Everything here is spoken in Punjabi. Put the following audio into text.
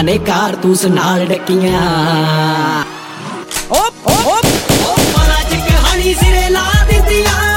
ਨੇ ਕਾਰਤੂਸ ਨਾਲ ਡੱਕੀਆਂ ਓਪ ਓਪ ਓਪ ਮਾਰਾ ਚ ਕਹਾਣੀ ਸਿਰੇ ਲਾ ਦਿੱਤੀਆਂ